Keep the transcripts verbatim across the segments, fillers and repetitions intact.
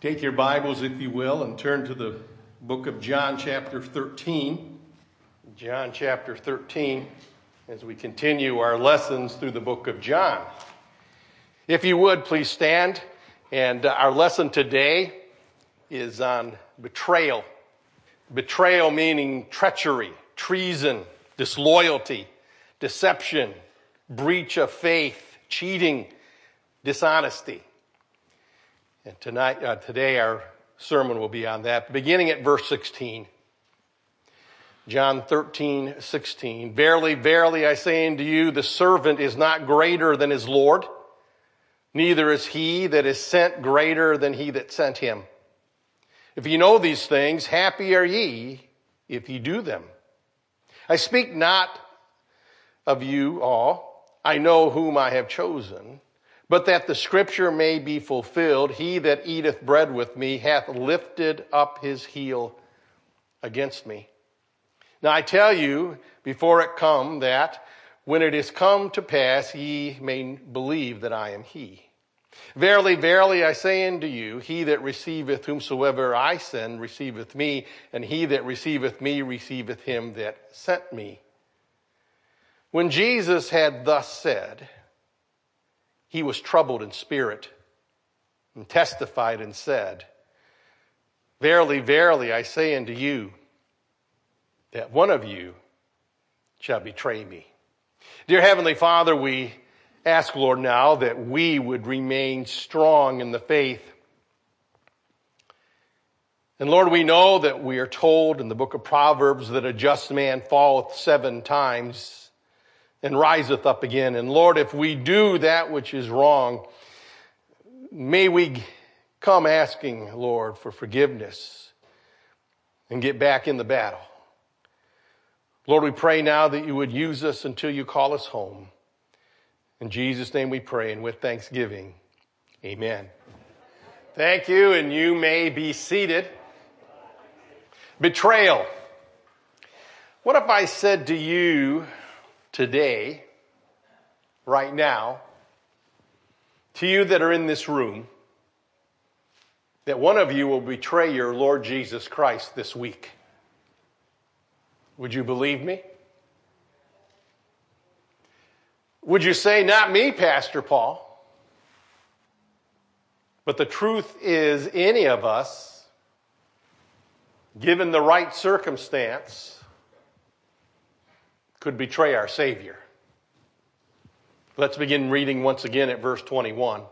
Take your Bibles, if you will, and turn to the book of John chapter thirteen. John chapter thirteen, as we continue our lessons through the book of John. If you would, please stand. And our lesson today is on betrayal. Betrayal meaning treachery, treason, disloyalty, deception, breach of faith, cheating, dishonesty. And tonight, uh, today our sermon will be on that, beginning at verse sixteen. John thirteen, sixteen. Verily, verily, I say unto you, the servant is not greater than his Lord, neither is he that is sent greater than he that sent him. If ye know these things, happy are ye if ye do them. I speak not of you all. I know whom I have chosen. But that the scripture may be fulfilled, he that eateth bread with me hath lifted up his heel against me. Now I tell you, before it come, that when it is come to pass, ye may believe that I am he. Verily, verily, I say unto you, he that receiveth whomsoever I send receiveth me, and he that receiveth me receiveth him that sent me. When Jesus had thus said, he was troubled in spirit and testified and said, Verily, verily, I say unto you, that one of you shall betray me. Dear Heavenly Father, we ask, Lord, now that we would remain strong in the faith. And Lord, we know that we are told in the book of Proverbs that a just man falleth seven times and riseth up again. And Lord, if we do that which is wrong, may we come asking, Lord, for forgiveness and get back in the battle. Lord, we pray now that you would use us until you call us home. In Jesus' name we pray, and with thanksgiving, amen. Thank you, and you may be seated. Betrayal. What if I said to you today, right now, to you that are in this room, that one of you will betray your Lord Jesus Christ this week? Would you believe me? Would you say, not me, Pastor Paul? But the truth is, any of us, given the right circumstance, could betray our Savior. Let's begin reading once again at verse twenty-one.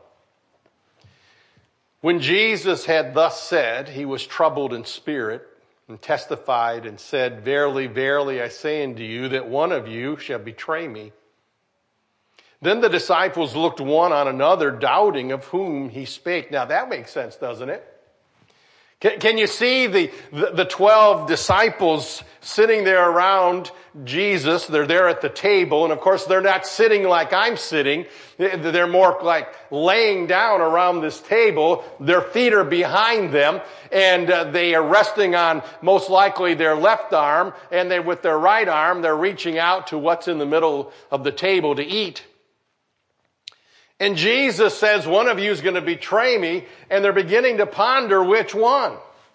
When Jesus had thus said, he was troubled in spirit and testified and said, Verily, verily, I say unto you that one of you shall betray me. Then the disciples looked one on another, doubting of whom he spake. Now that makes sense, doesn't it? Can, can you see the, the, the twelve disciples sitting there around Jesus? They're there at the table, and of course they're not sitting like I'm sitting. They're more like laying down around this table. Their feet are behind them, and uh, they are resting on most likely their left arm, and they, with their right arm, they're reaching out to what's in the middle of the table to eat. And Jesus says, one of you is going to betray me, and they're beginning to ponder which one.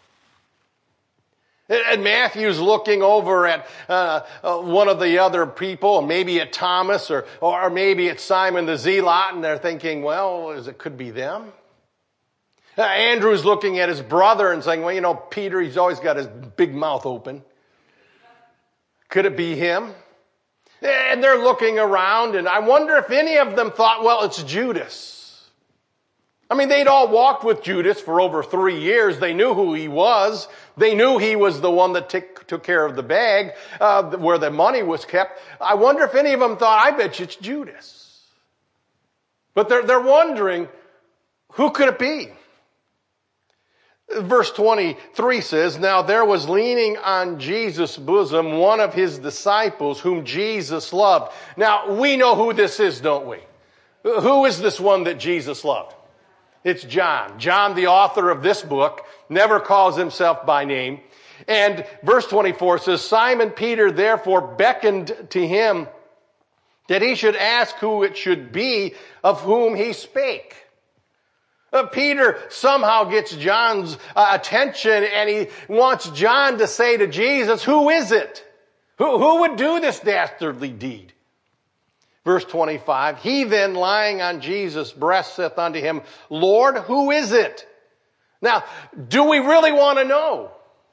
And Matthew's looking over at uh, uh, one of the other people, maybe at Thomas, or, or maybe it's Simon the Zealot, and they're thinking, well, is it could be them? Uh, Andrew's looking at his brother and saying, well, you know, Peter, he's always got his big mouth open. Could it be him? And they're looking around, and I wonder if any of them thought, well, it's Judas. I mean, they'd all walked with Judas for over three years. They knew who he was. They knew he was the one that t- took care of the bag, uh, where the money was kept. I wonder if any of them thought, I bet you it's Judas. But they're, they're wondering, who could it be? Verse twenty-three says, Now there was leaning on Jesus' bosom one of his disciples whom Jesus loved. Now we know who this is, don't we? Who is this one that Jesus loved? It's John. John, the author of this book, never calls himself by name. And verse twenty-four says, Simon Peter therefore beckoned to him that he should ask who it should be of whom he spake. Uh, Peter somehow gets John's uh, attention, and he wants John to say to Jesus, who is it? Who, who would do this dastardly deed? Verse twenty-five, he then lying on Jesus' breast saith unto him, Lord, who is it? Now, do we really want to know?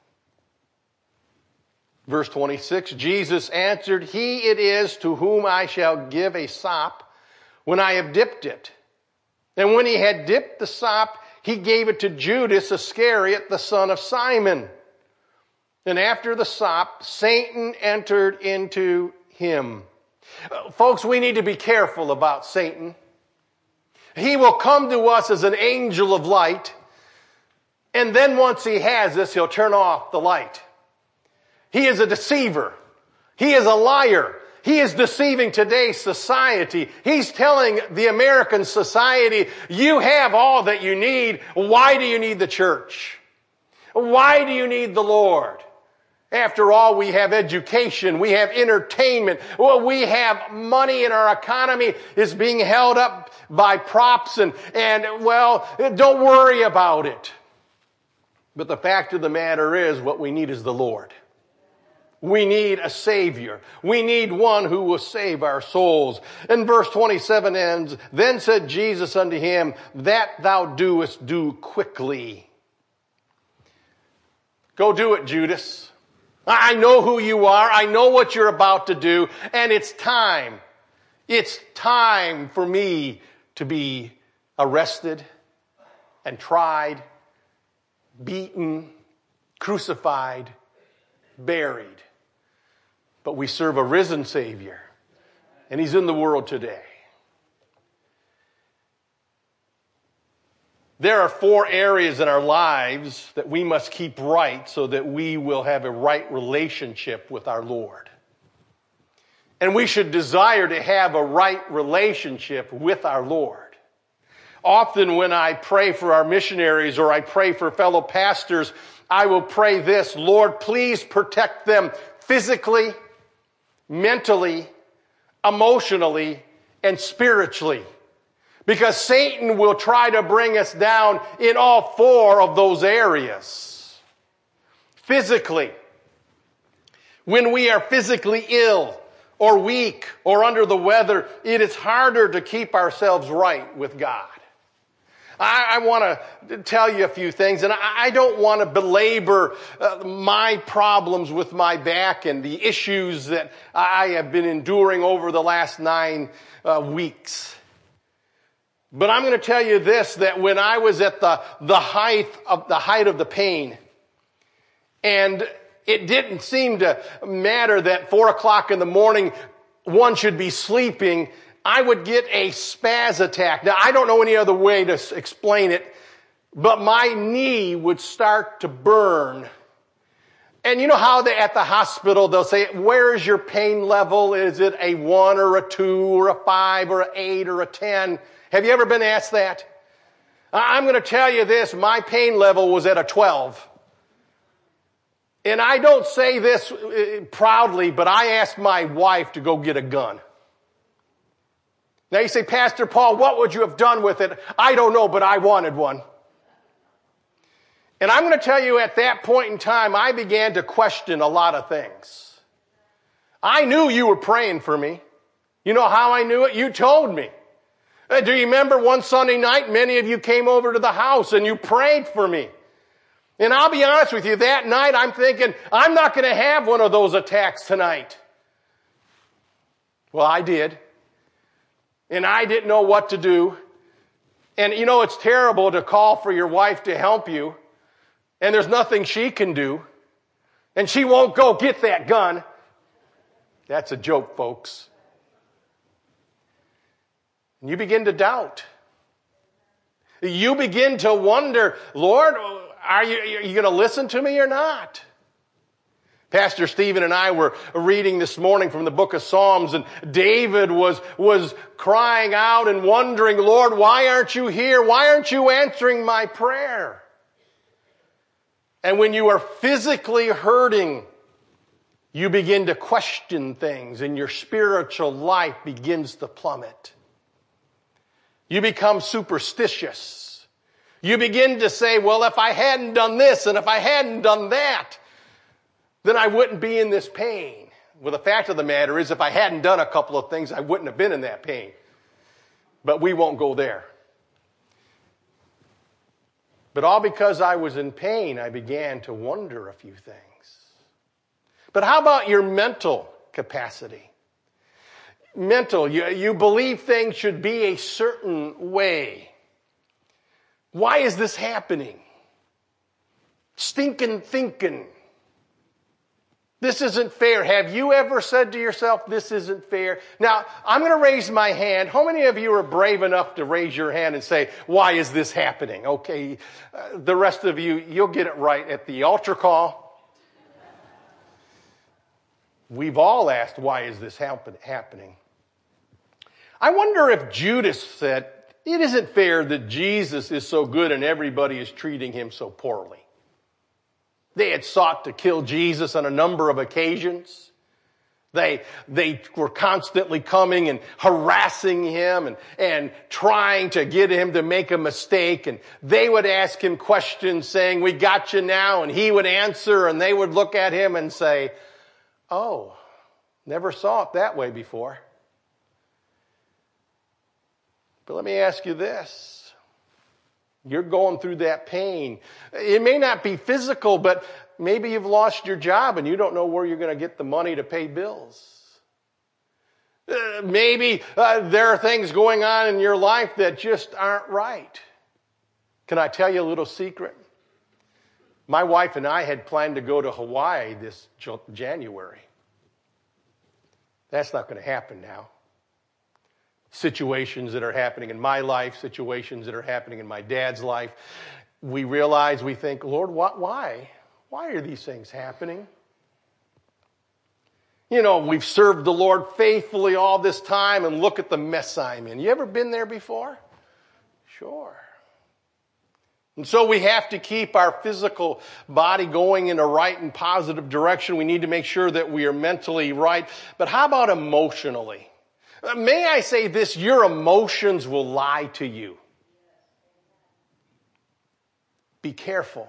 Verse twenty-six, Jesus answered, he it is to whom I shall give a sop when I have dipped it. And when he had dipped the sop, he gave it to Judas Iscariot, the son of Simon. And after the sop, Satan entered into him. Uh, folks, we need to be careful about Satan. He will come to us as an angel of light, and then once he has this, he'll turn off the light. He is a deceiver. He is a liar. He is deceiving today's society. He's telling the American society, you have all that you need. Why do you need the church? Why do you need the Lord? After all, we have education, we have entertainment, well, we have money, and our economy is being held up by props, and, and well, don't worry about it. But the fact of the matter is, what we need is the Lord. We need a Savior. We need one who will save our souls. And verse twenty-seven ends, then said Jesus unto him, that thou doest do quickly. Go do it, Judas. I know who you are. I know what you're about to do. And it's time. It's time for me to be arrested and tried, beaten, crucified, buried. But we serve a risen Savior, and He's in the world today. There are four areas in our lives that we must keep right so that we will have a right relationship with our Lord. And we should desire to have a right relationship with our Lord. Often when I pray for our missionaries or I pray for fellow pastors, I will pray this, Lord, please protect them physically, mentally, emotionally, and spiritually. Because Satan will try to bring us down in all four of those areas. Physically, when we are physically ill or weak or under the weather, it is harder to keep ourselves right with God. I, I want to tell you a few things, and I, I don't want to belabor uh, my problems with my back and the issues that I have been enduring over the last nine uh, weeks. But I'm going to tell you this, that when I was at the, the height of the height of the pain, and it didn't seem to matter that four o'clock in the morning one should be sleeping, I would get a spaz attack. Now, I don't know any other way to explain it, but my knee would start to burn. And you know how they, at the hospital they'll say, where is your pain level? Is it a one or a two or a five or an eight or a ten? Have you ever been asked that? I'm going to tell you this, my pain level was at a twelve. And I don't say this proudly, but I asked my wife to go get a gun. Now you say, Pastor Paul, what would you have done with it? I don't know, but I wanted one. And I'm going to tell you at that point in time, I began to question a lot of things. I knew you were praying for me. You know how I knew it? You told me. Do you remember one Sunday night, many of you came over to the house and you prayed for me. And I'll be honest with you, that night I'm thinking, I'm not going to have one of those attacks tonight. Well, I did. And I didn't know what to do. And you know, it's terrible to call for your wife to help you, and there's nothing she can do. And she won't go get that gun. That's a joke, folks. And you begin to doubt. You begin to wonder, Lord, are you, are you going to listen to me or not? Pastor Stephen and I were reading this morning from the book of Psalms, and David was, was crying out and wondering, Lord, why aren't you here? Why aren't you answering my prayer? And when you are physically hurting, you begin to question things, and your spiritual life begins to plummet. You become superstitious. You begin to say, well, if I hadn't done this and if I hadn't done that, then I wouldn't be in this pain. Well, the fact of the matter is, if I hadn't done a couple of things, I wouldn't have been in that pain. But we won't go there. But all because I was in pain, I began to wonder a few things. But how about your mental capacity? Mental, you, you believe things should be a certain way. Why is this happening? Stinking thinking. This isn't fair. Have you ever said to yourself, this isn't fair? Now, I'm going to raise my hand. How many of you are brave enough to raise your hand and say, why is this happening? Okay, uh, the rest of you, you'll get it right at the altar call. We've all asked, why is this happen- happening? I wonder if Judas said, it isn't fair that Jesus is so good and everybody is treating him so poorly. They had sought to kill Jesus on a number of occasions. They, they were constantly coming and harassing him and, and trying to get him to make a mistake. And they would ask him questions saying, we got you now. And he would answer and they would look at him and say, oh, never saw it that way before. But let me ask you this. You're going through that pain. It may not be physical, but maybe you've lost your job and you don't know where you're going to get the money to pay bills. Uh, maybe uh, there are things going on in your life that just aren't right. Can I tell you a little secret? My wife and I had planned to go to Hawaii this January. That's not going to happen now. Situations that are happening in my life, situations that are happening in my dad's life. We realize, we think, Lord, what, why? Why are these things happening? You know, we've served the Lord faithfully all this time and look at the mess I'm in. You ever been there before? Sure. And so we have to keep our physical body going in a right and positive direction. We need to make sure that we are mentally right. But how about emotionally? May I say this, your emotions will lie to you. Be careful.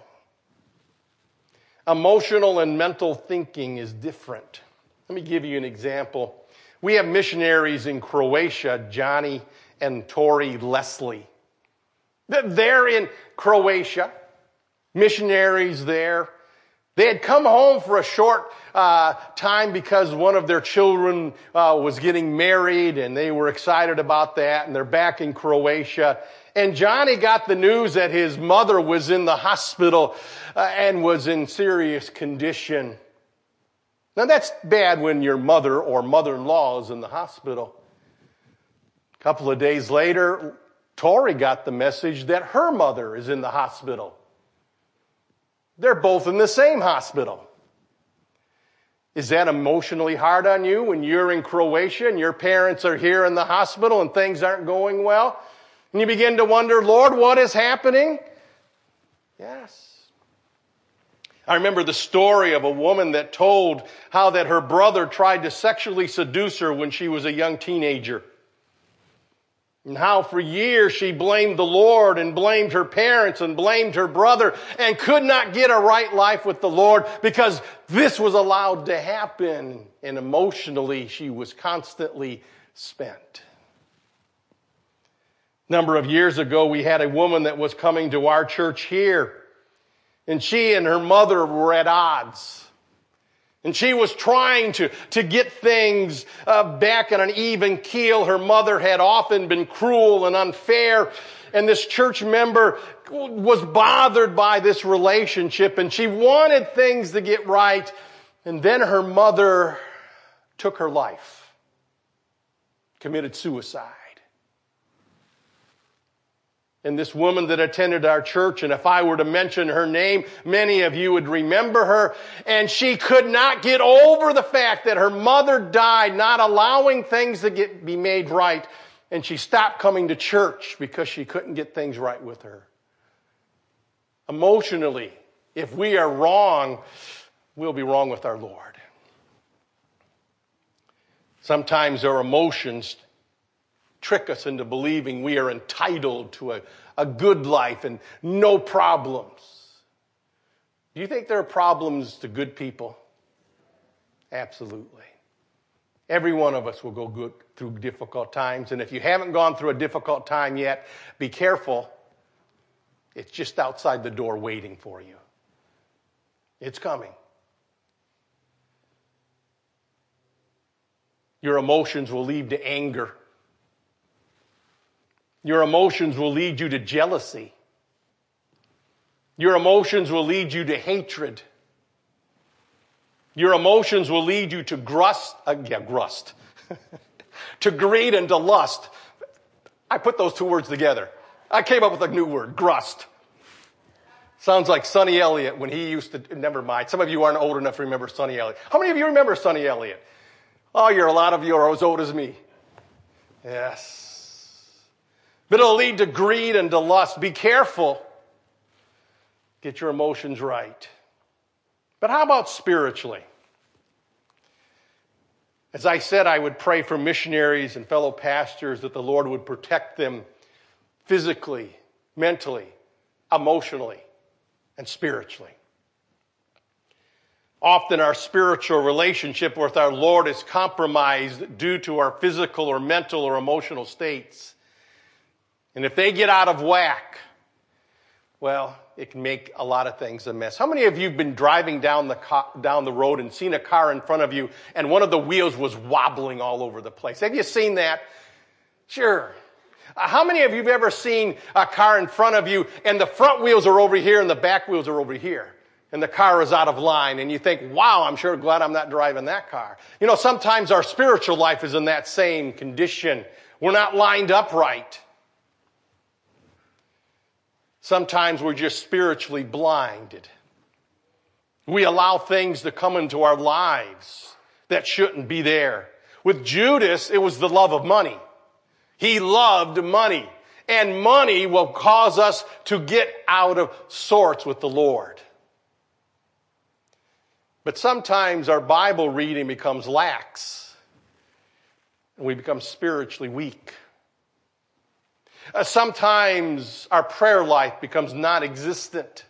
Emotional and mental thinking is different. Let me give you an example. We have missionaries in Croatia, Johnny and Tori Leslie. They're in Croatia, missionaries there. They had come home for a short uh, time because one of their children uh, was getting married and they were excited about that, and they're back in Croatia. And Johnny got the news that his mother was in the hospital uh, and was in serious condition. Now that's bad when your mother or mother-in-law is in the hospital. A couple of days later, Tori got the message that her mother is in the hospital. They're both in the same hospital. Is that emotionally hard on you when you're in Croatia and your parents are here in the hospital and things aren't going well? And you begin to wonder, Lord, what is happening? Yes. I remember the story of a woman that told how that her brother tried to sexually seduce her when she was a young teenager. And how for years she blamed the Lord and blamed her parents and blamed her brother and could not get a right life with the Lord because this was allowed to happen. And emotionally she was constantly spent. A number of years ago we had a woman that was coming to our church here. And she and her mother were at odds. And she was trying to, to get things uh, back on an even keel. Her mother had often been cruel and unfair. And this church member was bothered by this relationship. And she wanted things to get right. And then her mother took her life. Committed suicide. And this woman that attended our church, and if I were to mention her name, many of you would remember her. And she could not get over the fact that her mother died, not allowing things to get, be made right. And she stopped coming to church because she couldn't get things right with her. Emotionally, if we are wrong, we'll be wrong with our Lord. Sometimes our emotions trick us into believing we are entitled to a, a good life and no problems. Do you think there are problems to good people? Absolutely. Every one of us will go good through difficult times. And if you haven't gone through a difficult time yet, be careful. It's just outside the door waiting for you. It's coming. Your emotions will lead to anger. Your emotions will lead you to jealousy. Your emotions will lead you to hatred. Your emotions will lead you to grust, uh, yeah, grust, to greed and to lust. I put those two words together. I came up with a new word, grust. Sounds like Sonny Elliott when he used to, never mind. Some of you aren't old enough to remember Sonny Elliott. How many of you remember Sonny Elliott? Oh, you're a lot of you are as old as me. Yes. But it'll lead to greed and to lust. Be careful. Get your emotions right. But how about spiritually? As I said, I would pray for missionaries and fellow pastors that the Lord would protect them physically, mentally, emotionally, and spiritually. Often our spiritual relationship with our Lord is compromised due to our physical or mental or emotional states. And if they get out of whack, well, it can make a lot of things a mess. How many of you have been driving down the car, down the road and seen a car in front of you and one of the wheels was wobbling all over the place? Have you seen that? Sure. Uh, how many of you have ever seen a car in front of you and the front wheels are over here and the back wheels are over here? And the car is out of line and you think, wow, I'm sure glad I'm not driving that car. You know, sometimes our spiritual life is in that same condition. We're not lined up right. Sometimes we're just spiritually blinded. We allow things to come into our lives that shouldn't be there. With Judas, it was the love of money. He loved money. And money will cause us to get out of sorts with the Lord. But sometimes our Bible reading becomes lax. And we become spiritually weak. Uh, sometimes our prayer life becomes non-existent.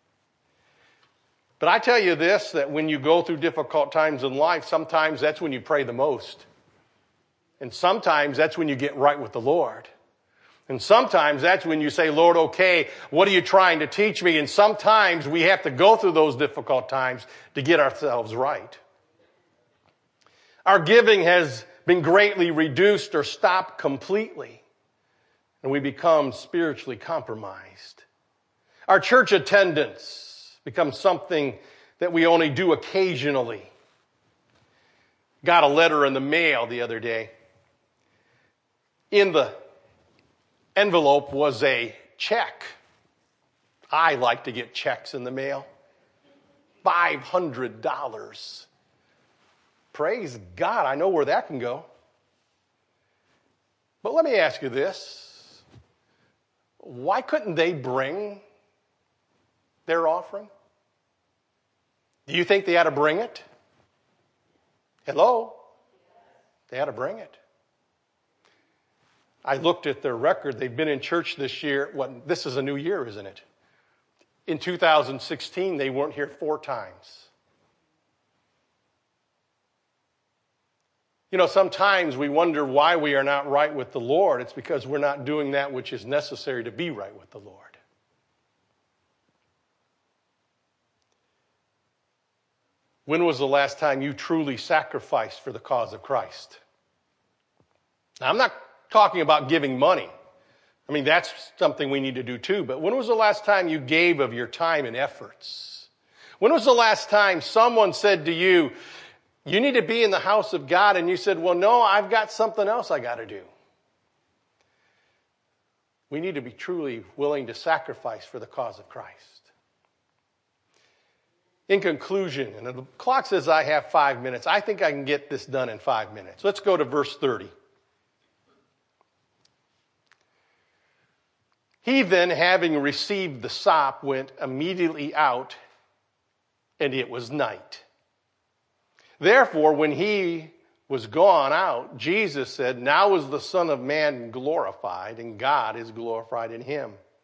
But I tell you this, that when you go through difficult times in life, sometimes that's when you pray the most. And sometimes that's when you get right with the Lord. And sometimes that's when you say, Lord, okay, what are you trying to teach me? And sometimes we have to go through those difficult times to get ourselves right. Our giving has been greatly reduced or stopped completely. And we become spiritually compromised. Our church attendance becomes something that we only do occasionally. Got a letter in the mail the other day. In the envelope was a check. I like to get checks in the mail. five hundred dollars. Praise God, I know where that can go. But let me ask you this. Why couldn't they bring their offering? Do you think they had to bring it? Hello? They had to bring it. I looked at their record. They've been in church this year. What, this is a new year, isn't it? In two thousand sixteen, they weren't here four times. You know, sometimes we wonder why we are not right with the Lord. It's because we're not doing that which is necessary to be right with the Lord. When was the last time you truly sacrificed for the cause of Christ? Now, I'm not talking about giving money. I mean, that's something we need to do too. But when was the last time you gave of your time and efforts? When was the last time someone said to you, you need to be in the house of God, and you said, well, no, I've got something else I got to do. We need to be truly willing to sacrifice for the cause of Christ. In conclusion, and the clock says I have five minutes. I think I can get this done in five minutes. Let's go to verse thirty. He then, having received the sop, went immediately out, and it was night. Therefore, when he was gone out, Jesus said, now is the Son of Man glorified, and God is glorified in him.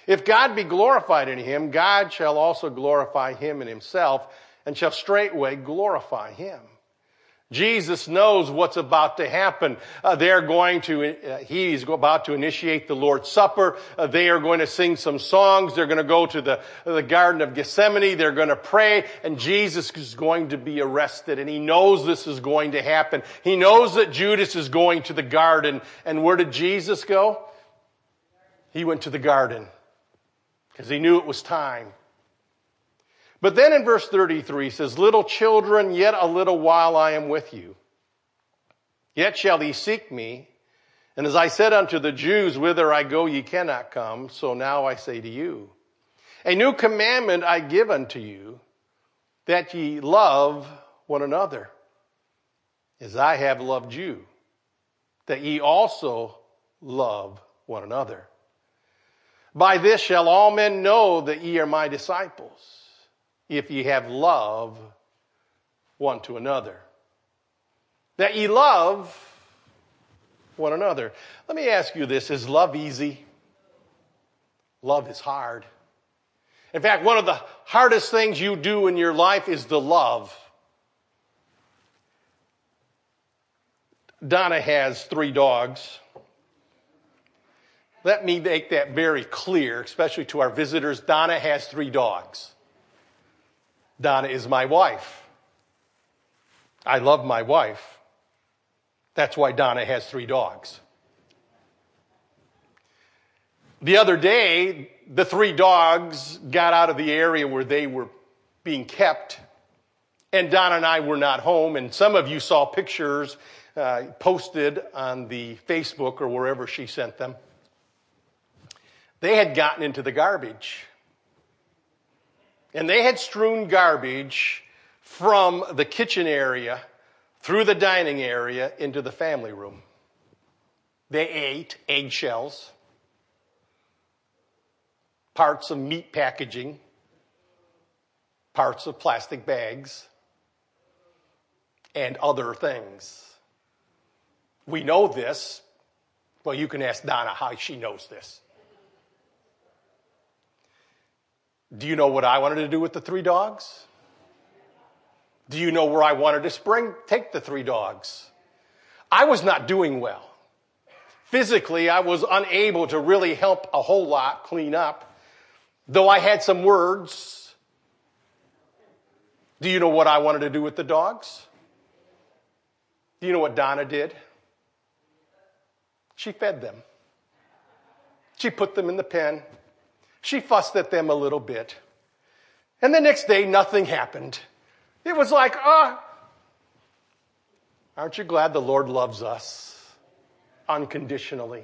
If God be glorified in him, God shall also glorify him in himself, and shall straightway glorify him. Jesus knows what's about to happen. Uh, they're going to, uh, he's about to initiate the Lord's Supper. Uh, they are going to sing some songs. They're going to go to the, the Garden of Gethsemane. They're going to pray, and Jesus is going to be arrested. And he knows this is going to happen. He knows that Judas is going to the garden. And where did Jesus go? He went to the garden because he knew it was time. But then in verse thirty-three he says, little children, yet a little while I am with you. Yet shall ye seek me. And as I said unto the Jews, whither I go ye cannot come. So now I say to you, a new commandment I give unto you, that ye love one another, as I have loved you, that ye also love one another. By this shall all men know that ye are my disciples, if ye have love one to another. That ye love one another. Let me ask you this, is love easy? Love is hard. In fact, one of the hardest things you do in your life is to love. Donna has three dogs. Let me make that very clear, especially to our visitors. Donna has three dogs. Donna is my wife. I love my wife. That's why Donna has three dogs. The other day, the three dogs got out of the area where they were being kept, and Donna and I were not home, and some of you saw pictures uh, posted on the Facebook or wherever she sent them. They had gotten into the garbage. And they had strewn garbage from the kitchen area through the dining area into the family room. They ate eggshells, parts of meat packaging, parts of plastic bags, and other things. We know this. Well, you can ask Donna how she knows this. Do you know what I wanted to do with the three dogs? Do you know where I wanted to spring, take the three dogs? I was not doing well. Physically, I was unable to really help a whole lot clean up, though I had some words. Do you know what I wanted to do with the dogs? Do you know what Donna did? She fed them. She put them in the pen. She fussed at them a little bit. And the next day, nothing happened. It was like, ah, oh, aren't you glad the Lord loves us unconditionally?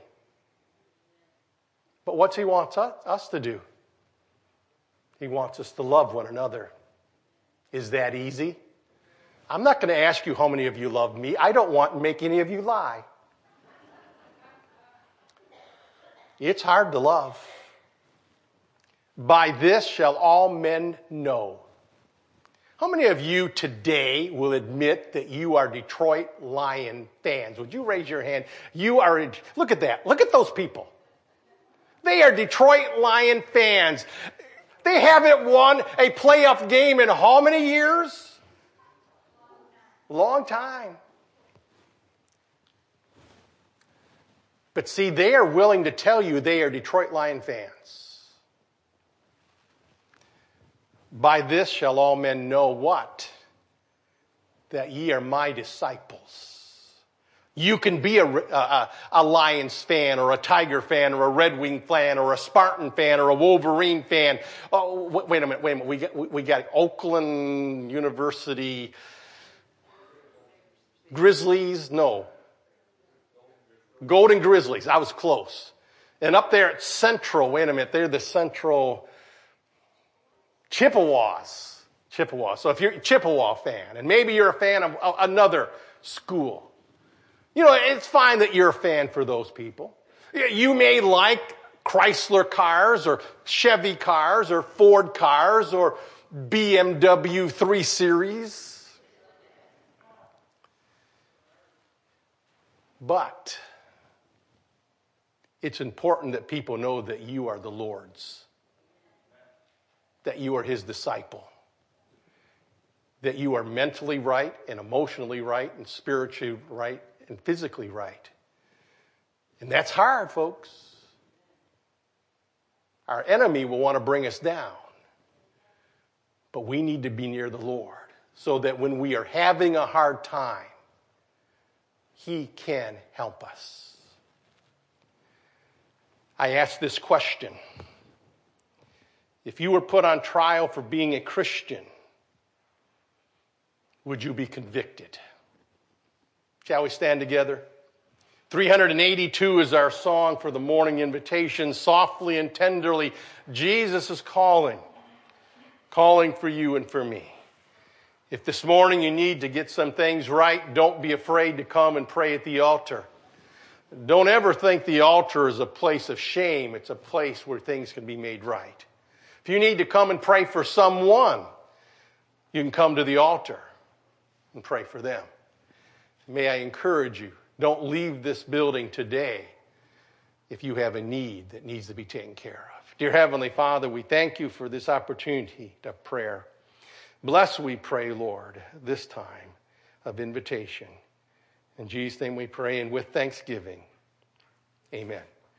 But what's he wants us to do? He wants us to love one another. Is that easy? I'm not going to ask you how many of you love me. I don't want to make any of you lie. It's hard to love. By this shall all men know. How many of you today will admit that you are Detroit Lion fans? Would you raise your hand? You are, look at that. Look at those people. They are Detroit Lion fans. They haven't won a playoff game in how many years? Long time. But see, they are willing to tell you they are Detroit Lion fans. By this shall all men know what? That ye are my disciples. You can be a, a, a Lions fan or a Tiger fan or a Red Wing fan or a Spartan fan or a Wolverine fan. Oh, wait a minute, wait a minute. We got, we got Oakland University Grizzlies? No. Golden Grizzlies. I was close. And up there at Central, wait a minute, they're the Central Chippewas. Chippewas. So if you're a Chippewa fan, and maybe you're a fan of another school, you know, it's fine that you're a fan for those people. You may like Chrysler cars or Chevy cars or Ford cars or B M W three series. But It's important that people know that you are the Lord's, that you are his disciple, that you are mentally right and emotionally right and spiritually right and physically right. And that's hard, folks. Our enemy will want to bring us down. But we need to be near the Lord so that when we are having a hard time, he can help us. I ask this question. If you were put on trial for being a Christian, would you be convicted? Shall we stand together? three eighty-two is our song for the morning invitation. Softly and tenderly, Jesus is calling, calling for you and for me. If this morning you need to get some things right, don't be afraid to come and pray at the altar. Don't ever think the altar is a place of shame. It's a place where things can be made right. If you need to come and pray for someone, you can come to the altar and pray for them. May I encourage you, don't leave this building today if you have a need that needs to be taken care of. Dear Heavenly Father, we thank you for this opportunity of prayer. Bless, we pray, Lord, this time of invitation. In Jesus' name we pray, and with thanksgiving, amen.